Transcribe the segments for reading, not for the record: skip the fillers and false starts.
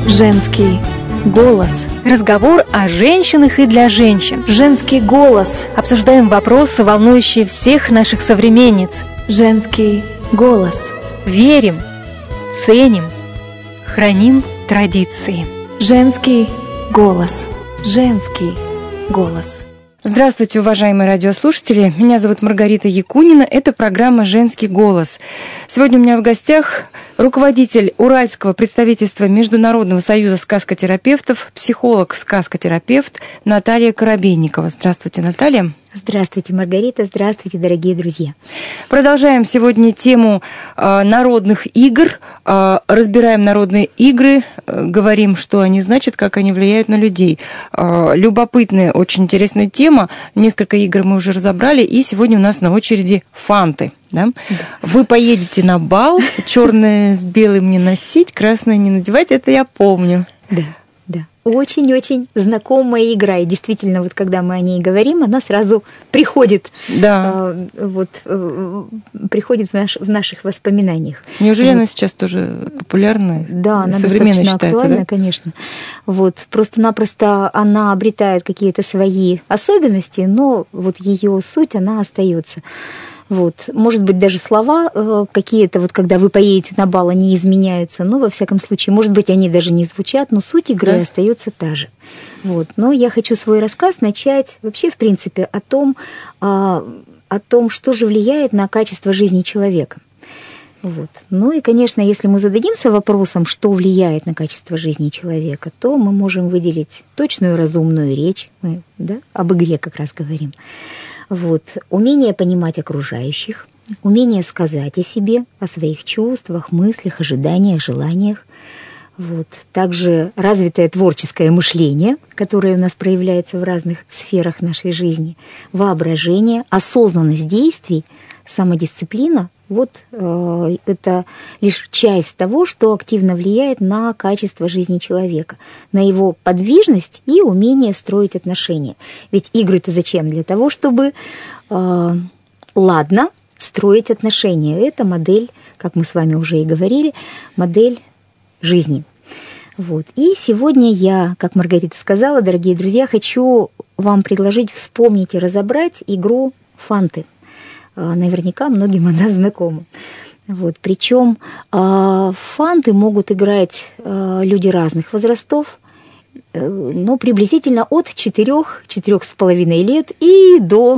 Женский голос. Разговор о женщинах и для женщин. Женский голос. Обсуждаем вопросы, волнующие всех наших современниц. Женский голос. Верим, ценим, храним традиции. Женский голос. Женский голос. Здравствуйте, уважаемые радиослушатели. Меня зовут Маргарита Якунина. Это программа «Женский голос». Сегодня у меня в гостях руководитель Уральского представительства Международного союза сказкотерапевтов, психолог-сказкотерапевт Наталья Коробейникова. Здравствуйте, Наталья. Здравствуйте, Маргарита. Здравствуйте, дорогие друзья. Продолжаем сегодня тему народных игр. Разбираем народные игры, говорим, что они значат, как они влияют на людей. Любопытная, очень интересная тема. Несколько игр мы уже разобрали, и сегодня у нас на очереди фанты. Да? Да. Вы поедете на бал, черное с белым не носить, красное не надевать, это я помню. Да. Очень-очень знакомая игра. И действительно, вот когда мы о ней говорим, она сразу приходит, приходит в наших воспоминаниях. Неужели она сейчас тоже популярна? Да, она достаточно актуальна, да? Конечно. Вот. Просто-напросто она обретает какие-то свои особенности, но вот ее суть, она остается. Вот. Может быть, даже слова какие-то, вот когда вы поедете на бал, они изменяются, но, во всяком случае, может быть, они даже не звучат, но суть игры остается та же. Вот. Но я хочу свой рассказ начать вообще, в принципе, о том, что же влияет на качество жизни человека. Вот. Ну и, конечно, если мы зададимся вопросом, что влияет на качество жизни человека, то мы можем выделить точную разумную речь, мы об игре как раз говорим. Вот. Умение понимать окружающих, умение сказать о себе, о своих чувствах, мыслях, ожиданиях, желаниях. Вот. Также развитое творческое мышление, которое у нас проявляется в разных сферах нашей жизни, воображение, осознанность действий, самодисциплина. Вот это лишь часть того, что активно влияет на качество жизни человека, на его подвижность и умение строить отношения. Ведь игры-то зачем? Для того, чтобы ладно строить отношения. Это модель, как мы с вами уже и говорили, модель жизни. Вот. И сегодня я, как Маргарита сказала, дорогие друзья, хочу вам предложить вспомнить и разобрать игру «Фанты». Наверняка многим она знакома. Вот. Причем фанты могут играть люди разных возрастов, но приблизительно от 4-4,5 лет и до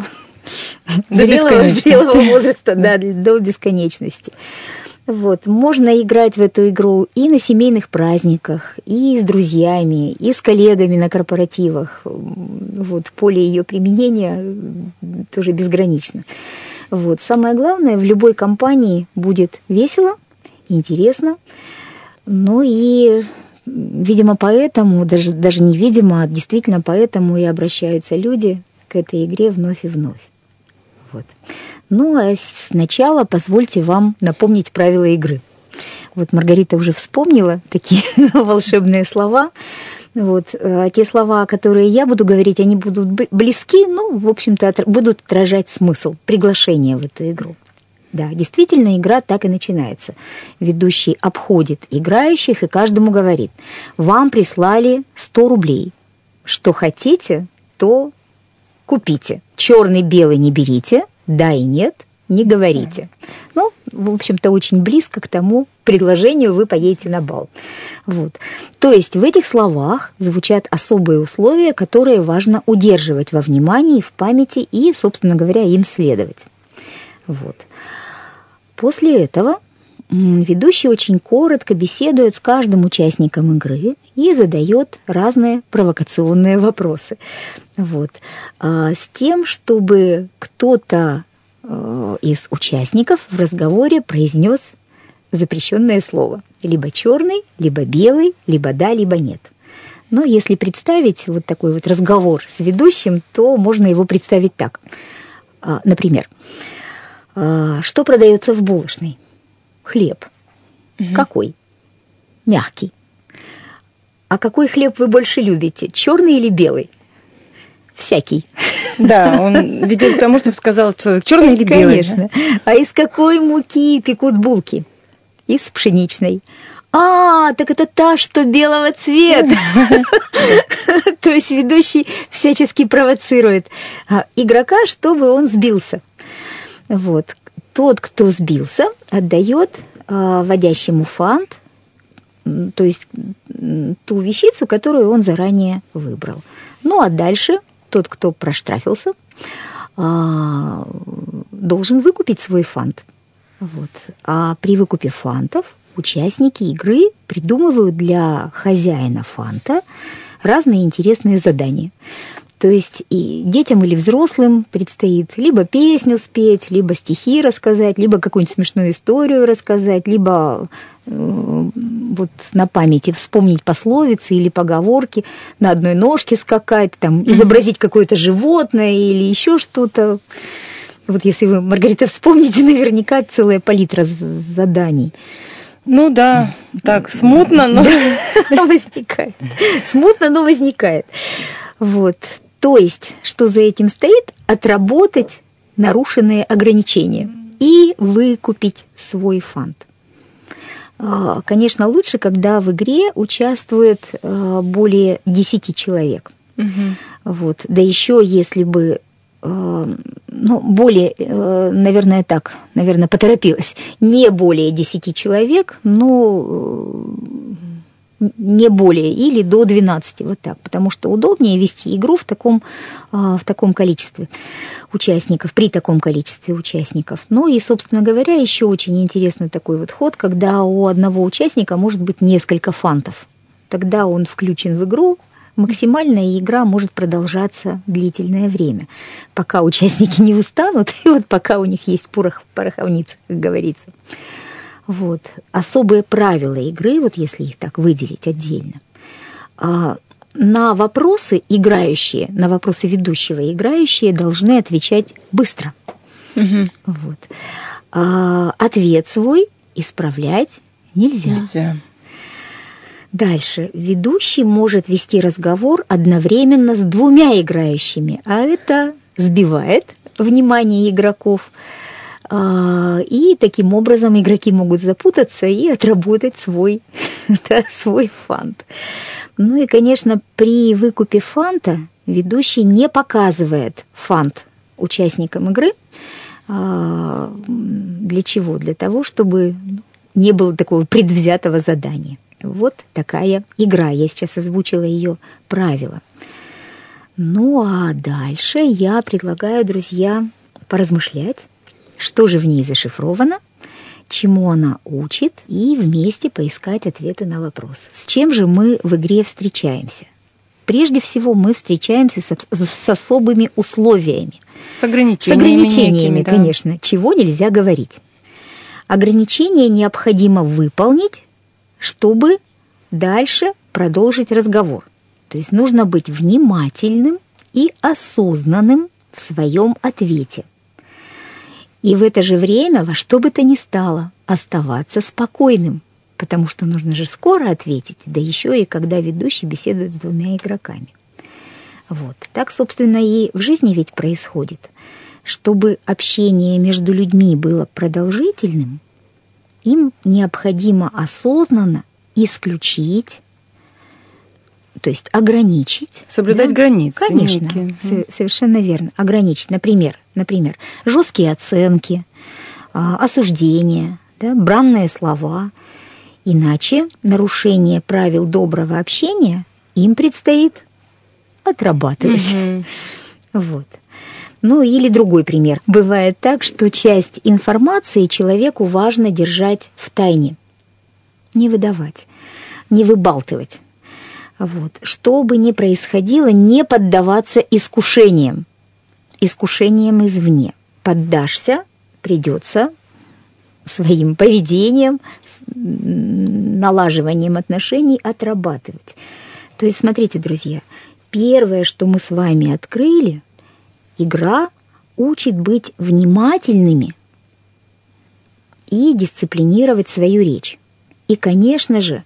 зрелого возраста, до бесконечности. Вот. Можно играть в эту игру и на семейных праздниках, и с друзьями, и с коллегами на корпоративах. Вот. Поле ее применения тоже безгранично. Вот. Самое главное, в любой компании будет весело, интересно. Ну и, видимо, поэтому, даже не видимо, а действительно поэтому и обращаются люди к этой игре вновь и вновь. Вот. Ну а сначала позвольте вам напомнить правила игры. Вот Маргарита уже вспомнила такие волшебные слова. Вот. Те слова, которые я буду говорить, они будут близки, но, в общем-то, будут отражать смысл, приглашение в эту игру. Да, действительно, игра так и начинается. Ведущий обходит играющих и каждому говорит: вам прислали 100 рублей. Что хотите, то купите. Черный, белый не берите, да и нет не говорите. Ну, в общем-то, очень близко к тому предложению «вы поедете на бал». Вот. То есть в этих словах звучат особые условия, которые важно удерживать во внимании, в памяти и, собственно говоря, им следовать. Вот. После этого ведущий очень коротко беседует с каждым участником игры и задает разные провокационные вопросы. Вот. С тем, чтобы кто-то из участников в разговоре произнес запрещенное слово. Либо черный, либо белый, либо да, либо нет. Но если представить вот такой вот разговор с ведущим, то можно его представить так. Например, что продается в булочной? Хлеб. Угу. Какой? Мягкий. А какой хлеб вы больше любите? Черный или белый? Всякий. Да, он ведет к тому, чтобы сказал человек, черный или белый. Конечно. А из какой муки пекут булки? Из пшеничной. так это та, что белого цвета. То есть ведущий всячески провоцирует игрока, чтобы он сбился. Вот. Тот, кто сбился, отдает водящему фант, то есть ту вещицу, которую он заранее выбрал. Ну, а дальше тот, кто проштрафился, должен выкупить свой фант. Вот. А при выкупе фантов участники игры придумывают для хозяина фанта разные интересные задания. То есть и детям или взрослым предстоит либо песню спеть, либо стихи рассказать, либо какую-нибудь смешную историю рассказать, либо вот на памяти вспомнить пословицы или поговорки, на одной ножке скакать, там, изобразить какое-то животное или еще что-то. Вот если вы, Маргарита, вспомните, наверняка целая палитра заданий. Ну да, так, смутно, но возникает. Смутно, но возникает. Вот. То есть, что за этим стоит? Отработать нарушенные ограничения и выкупить свой фант. Конечно, лучше, когда в игре участвует более 10 человек. Вот. Да еще если бы более, наверное, поторопилась. Не более 10 человек, но не более, или до 12, вот так, потому что удобнее вести игру в таком количестве участников, при таком количестве участников. Ну и, собственно говоря, еще очень интересный такой вот ход, когда у одного участника может быть несколько фантов. Тогда он включен в игру, максимальная игра может продолжаться длительное время, пока участники не устанут, и вот пока у них есть пороховница, как говорится. Вот. Особые правила игры, вот если их так выделить отдельно, на вопросы ведущего играющие должны отвечать быстро. Вот. Ответ свой исправлять нельзя. Дальше. Ведущий может вести разговор одновременно с 2 играющими, а это сбивает внимание игроков. И таким образом игроки могут запутаться и отработать свой фант. Ну и, конечно, при выкупе фанта ведущий не показывает фант участникам игры. Для чего? Для того, чтобы не было такого предвзятого задания. Вот такая игра. Я сейчас озвучила ее правила. Ну а дальше я предлагаю, друзья, поразмышлять, что же в ней зашифровано, чему она учит, и вместе поискать ответы на вопрос. С чем же мы в игре встречаемся? Прежде всего, мы встречаемся с особыми условиями. С ограничениями. С ограничениями, некими, да. Конечно, чего нельзя говорить. Ограничения необходимо выполнить, чтобы дальше продолжить разговор. То есть нужно быть внимательным и осознанным в своем ответе. И в это же время, во что бы то ни стало, оставаться спокойным, потому что нужно же скоро ответить, да еще и когда ведущий беседует с 2 игроками. Вот. Так, собственно, и в жизни ведь происходит. Чтобы общение между людьми было продолжительным, им необходимо осознанно исключить, то есть ограничить. Соблюдать границы. Конечно, совершенно верно. Ограничить. Например, жесткие оценки, осуждения, бранные слова. Иначе нарушение правил доброго общения им предстоит отрабатывать. Вот. Ну или другой пример. Бывает так, что часть информации человеку важно держать в тайне. Не выдавать, не выбалтывать. Вот. Что бы ни происходило, не поддаваться искушениям извне. Поддашься, придется своим поведением, налаживанием отношений отрабатывать. То есть, смотрите, друзья, первое, что мы с вами открыли, игра учит быть внимательными и дисциплинировать свою речь. И, конечно же,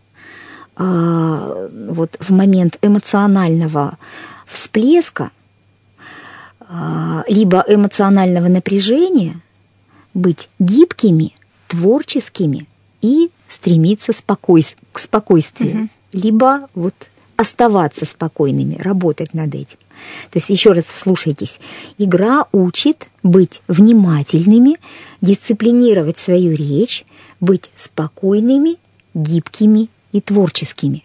вот в момент эмоционального всплеска либо эмоционального напряжения быть гибкими, творческими и стремиться к спокойствию, либо вот оставаться спокойными, работать над этим. То есть еще раз вслушайтесь. Игра учит быть внимательными, дисциплинировать свою речь, быть спокойными, гибкими и творческими.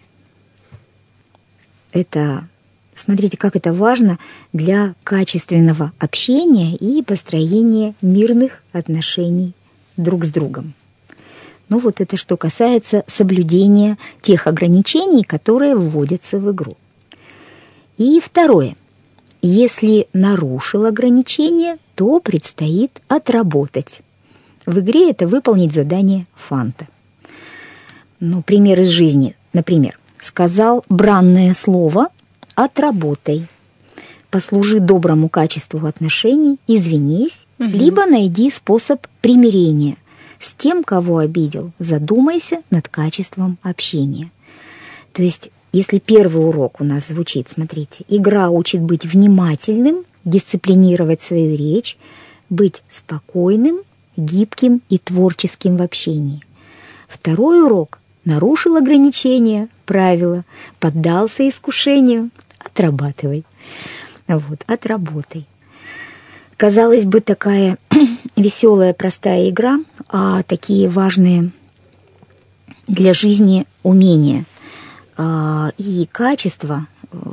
Это, смотрите, как это важно для качественного общения и построения мирных отношений друг с другом. Ну вот это что касается соблюдения тех ограничений, которые вводятся в игру. И второе. Если нарушил ограничения, то предстоит отработать. В игре это выполнить задание фанта. Ну, пример из жизни. Например, сказал бранное слово – отработай. Послужи доброму качеству отношений, извинись, либо найди способ примирения. С тем, кого обидел, задумайся над качеством общения. То есть, если первый урок у нас звучит, смотрите, игра учит быть внимательным, дисциплинировать свою речь, быть спокойным, гибким и творческим в общении. Второй урок нарушил ограничения, правила, поддался искушению, отрабатывай. Вот, отработай. Казалось бы, такая веселая, простая игра, а такие важные для жизни умения и качества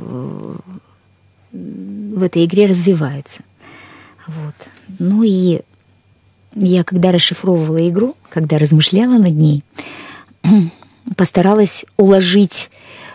в этой игре развиваются. Вот. Ну и я, когда расшифровывала игру, когда размышляла над ней, постаралась уложить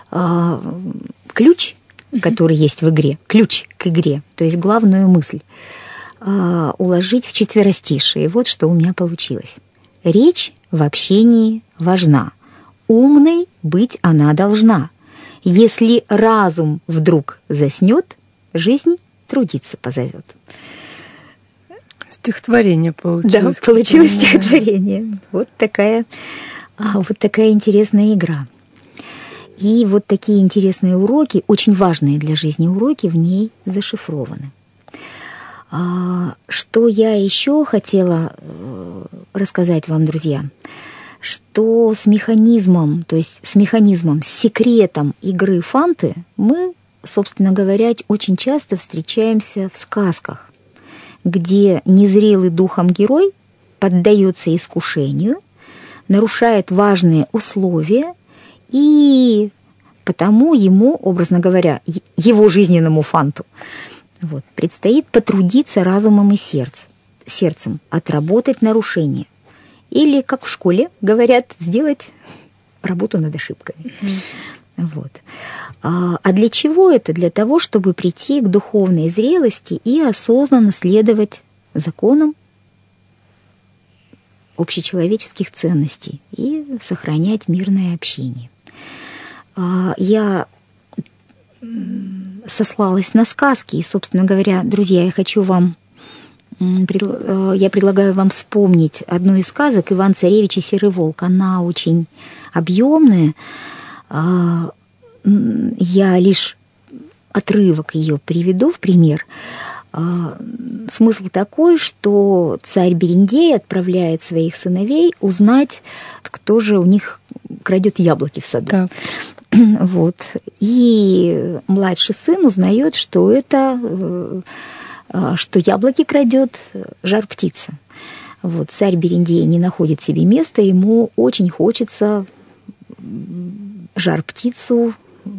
ключ, который есть в игре, ключ к игре, то есть главную мысль, уложить в четверостишие. И вот что у меня получилось. Речь в общении важна. Умной быть она должна. Если разум вдруг заснет, жизнь трудиться позовет. Стихотворение получилось. Да, получилось стихотворение. Вот такая интересная игра. И вот такие интересные уроки, очень важные для жизни уроки, в ней зашифрованы. Что я еще хотела рассказать вам, друзья, что с механизмом, с секретом игры фанты мы, собственно говоря, очень часто встречаемся в сказках, где незрелый духом герой поддается искушению, нарушает важные условия, и потому ему, образно говоря, его жизненному фанту, предстоит потрудиться разумом и сердцем, отработать нарушения. Или, как в школе говорят, сделать работу над ошибками. А для чего это? Для того, чтобы прийти к духовной зрелости и осознанно следовать законам общечеловеческих ценностей и сохранять мирное общение. Я сослалась на сказки, и, собственно говоря, друзья, я предлагаю вам вспомнить одну из сказок «Иван Царевич и Серый волк». Она очень объемная. Я лишь отрывок ее приведу в пример. Смысл такой, что царь Берендей отправляет своих сыновей узнать, кто же у них крадет яблоки в саду. Да. И младший сын узнает, что яблоки крадет жар-птица. Царь Берендей не находит себе места, ему очень хочется жар-птицей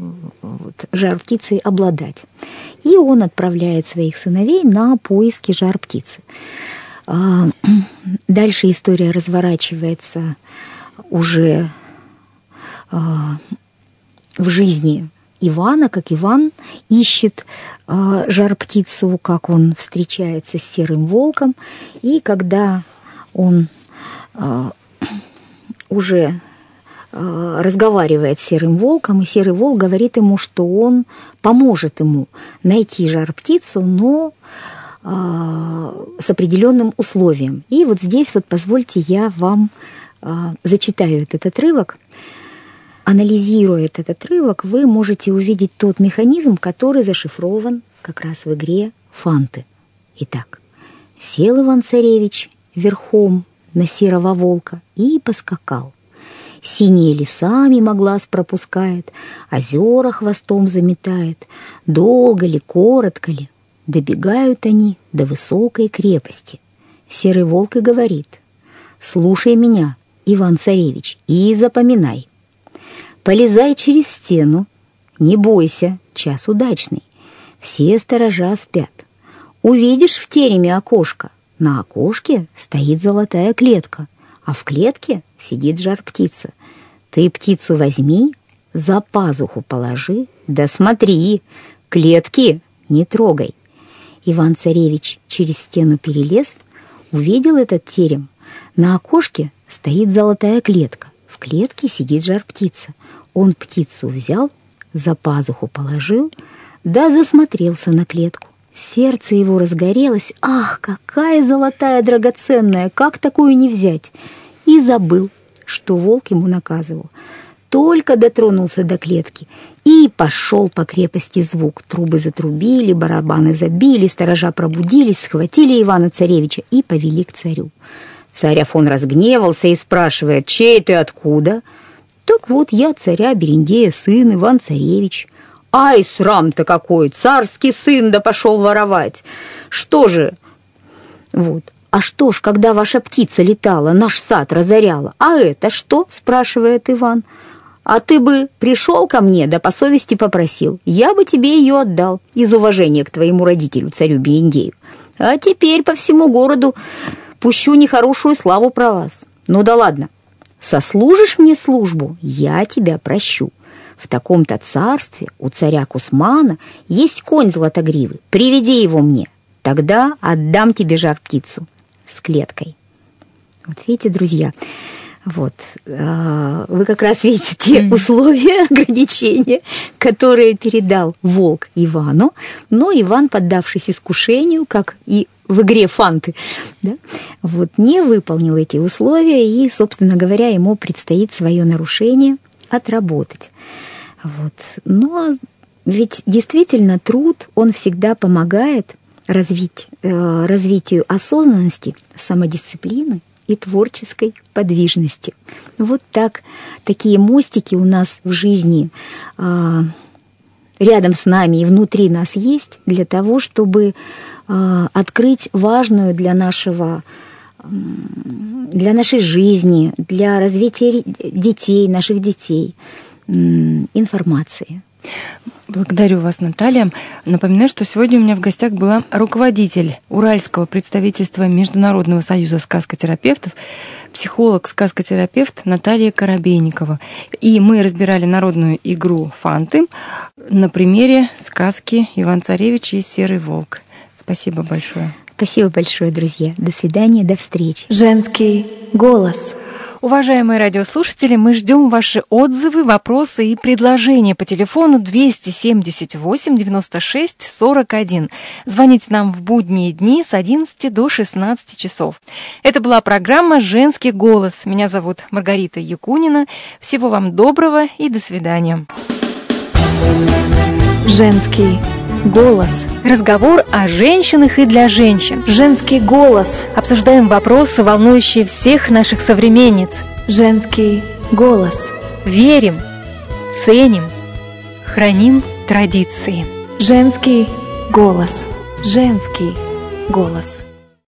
обладать. И он отправляет своих сыновей на поиски жар-птицы. Дальше история разворачивается уже в жизни Ивана, как Иван ищет жар-птицу, как он встречается с Серым волком. И когда он уже разговаривает с Серым волком, и Серый волк говорит ему, что он поможет ему найти жар-птицу, но с определенным условием. И здесь позвольте я вам зачитаю этот отрывок. Анализируя этот отрывок, вы можете увидеть тот механизм, который зашифрован как раз в игре фанты. Итак, сел Иван-царевич верхом на серого волка и поскакал. Синие леса мимо глаз пропускает, озера хвостом заметает. Долго ли, коротко ли, добегают они до высокой крепости. Серый волк и говорит: «Слушай меня, Иван-царевич, и запоминай. Полезай через стену, не бойся, час удачный. Все сторожа спят. Увидишь в тереме окошко, на окошке стоит золотая клетка, а в клетке сидит жар-птица. Ты птицу возьми, за пазуху положи, да смотри, клетки не трогай». Иван-царевич через стену перелез, увидел этот терем. На окошке стоит золотая клетка, в клетке сидит жар-птица. Он птицу взял, за пазуху положил, да засмотрелся на клетку. Сердце его разгорелось. Ах, какая золотая драгоценная, как такую не взять? И забыл, что волк ему наказывал. Только дотронулся до клетки, и пошел по крепости звук. Трубы затрубили, барабаны забили, сторожа пробудились, схватили Ивана-царевича и повели к царю. Царь Афон разгневался и спрашивает: «Чей ты, откуда?» «Так вот, я царя Берендея сын, Иван-царевич». «Ай, срам-то какой! Царский сын, да пошел воровать! Что же?» «Вот. А что ж, когда ваша птица летала, наш сад разоряла? А это что?» – спрашивает Иван. «А ты бы пришел ко мне, да по совести попросил. Я бы тебе ее отдал из уважения к твоему родителю, царю Берендею. А теперь по всему городу пущу нехорошую славу про вас. Ну да ладно, сослужишь мне службу, я тебя прощу. В таком-то царстве у царя Кусмана есть конь златогривый. Приведи его мне, тогда отдам тебе жар-птицу с клеткой». Вот видите, друзья, вот, вы как раз видите те условия, ограничения, которые передал волк Ивану, но Иван, поддавшись искушению, как и в игре фанты, да, вот, не выполнил эти условия, и, собственно говоря, ему предстоит свое нарушение отработать. Вот. Но ведь действительно труд, он всегда помогает развитию осознанности, самодисциплины и творческой подвижности. Вот так, такие мостики у нас в жизни рядом с нами и внутри нас есть для того, чтобы открыть важную для нашей жизни, для развития детей, наших детей, информации. Благодарю вас, Наталья. Напоминаю, что сегодня у меня в гостях была руководитель Уральского представительства Международного союза сказкотерапевтов, психолог-сказкотерапевт Наталья Коробейникова. И мы разбирали народную игру «Фанты» на примере сказки «Иван-царевич и Серый волк». Спасибо большое. Спасибо большое, друзья. До свидания, до встречи. Женский голос. Уважаемые радиослушатели, мы ждем ваши отзывы, вопросы и предложения по телефону 278 96 41. Звоните нам в будние дни с 11 до 16 часов. Это была программа «Женский голос». Меня зовут Маргарита Якунина. Всего вам доброго и до свидания. Женский голос. Разговор о женщинах и для женщин. Женский голос. Обсуждаем вопросы, волнующие всех наших современниц. Женский голос. Верим, ценим, храним традиции. Женский голос. Женский голос.